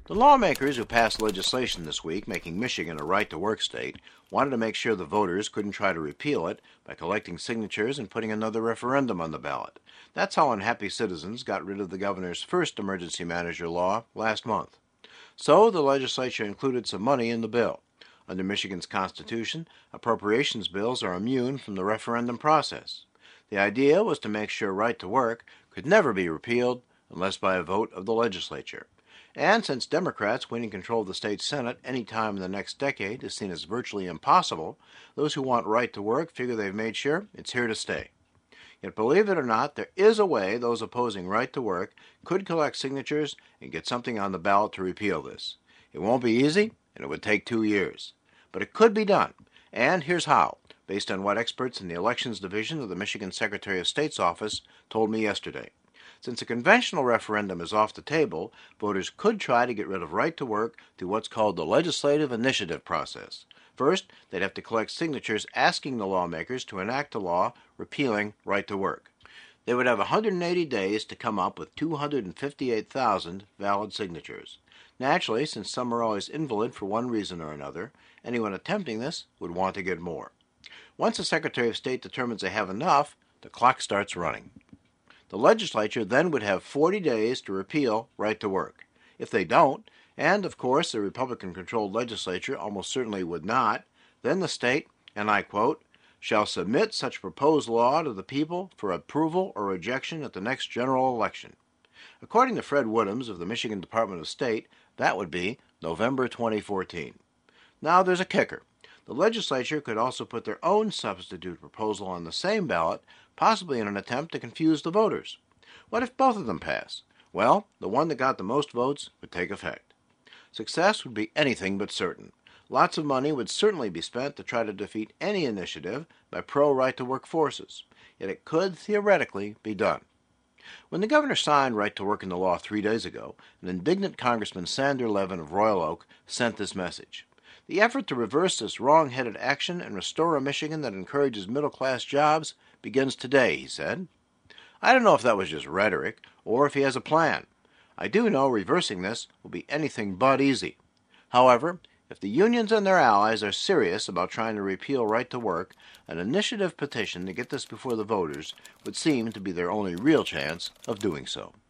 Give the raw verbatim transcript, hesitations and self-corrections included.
The lawmakers who passed legislation this week making Michigan a right-to-work state wanted to make sure the voters couldn't try to repeal it by collecting signatures and putting another referendum on the ballot. That's how unhappy citizens got rid of the governor's first emergency manager law last month. So the legislature included some money in the bill. Under Michigan's Constitution, appropriations bills are immune from the referendum process. The idea was to make sure right-to-work could never be repealed unless by a vote of the legislature. And since Democrats winning control of the state Senate any time in the next decade is seen as virtually impossible, those who want right to work figure they've made sure it's here to stay. Yet believe it or not, there is a way those opposing right to work could collect signatures and get something on the ballot to repeal this. It won't be easy, and it would take two years. But it could be done, and here's how, based on what experts in the Elections Division of the Michigan Secretary of State's office told me yesterday. Since a conventional referendum is off the table, voters could try to get rid of right to work through what's called the legislative initiative process. First, they'd have to collect signatures asking the lawmakers to enact a law repealing right to work. They would have one hundred eighty days to come up with two hundred fifty-eight thousand valid signatures. Naturally, since some are always invalid for one reason or another, anyone attempting this would want to get more. Once the Secretary of State determines they have enough, the clock starts running. The legislature then would have forty days to repeal right to work. If they don't, and of course the Republican-controlled legislature almost certainly would not, then the state, and I quote, shall submit such proposed law to the people for approval or rejection at the next general election. According to Fred Woodhams of the Michigan Department of State, that would be November twenty fourteen. Now there's a kicker. The legislature could also put their own substitute proposal on the same ballot, possibly in an attempt to confuse the voters. What if both of them pass? Well, the one that got the most votes would take effect. Success would be anything but certain. Lots of money would certainly be spent to try to defeat any initiative by pro-right-to-work forces, yet it could theoretically be done. When the governor signed right to work into law three days ago, an indignant Congressman Sander Levin of Royal Oak sent this message. The effort to reverse this wrong-headed action and restore a Michigan that encourages middle-class jobs begins today, he said. I don't know if that was just rhetoric or if he has a plan. I do know reversing this will be anything but easy. However, if the unions and their allies are serious about trying to repeal right to work, an initiative petition to get this before the voters would seem to be their only real chance of doing so.